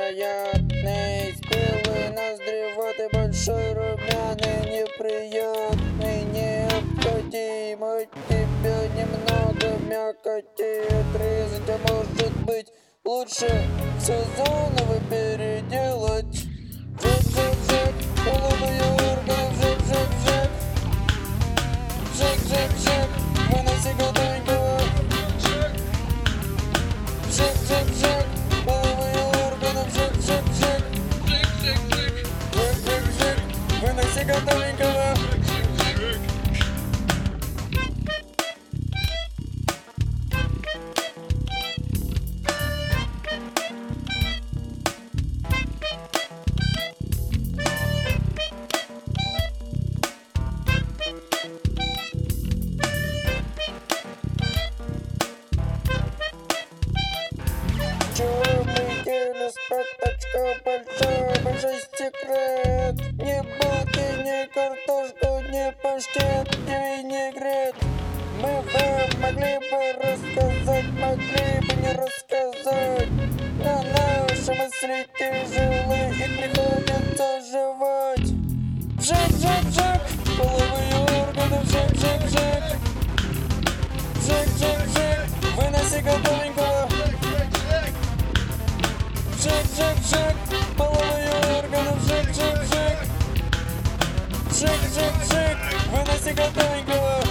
невероятный, спелые ноздри, вот и большой румяный, неприятный, необходимо тебе немного мякоти отрезать, а может быть лучше все заново переделать. Жик-жик-жик, половые органы, жик-жик-жик, жик-жик-жик, выноси готовенького. Жик-жик-жик, половые органы, жик-жик-жик, жик-жик-жик, жик-жик-жик, выноси готовенького. Черный телес, пяточка большой, большой секрет. Ни булки, ни картошку, ни паштет, ни винегрет. Мы вам могли бы рассказать, могли бы не рассказать. Но наши мысли тяжелые, и приходится жевать. Жик-жик-жик, половые органы, жик-жик-жик, жик-жик-жик, выноси готовенького. Жик-жик-жик, половые органы, жик-жик-жик, жик-жик-жик, выноси готовенького.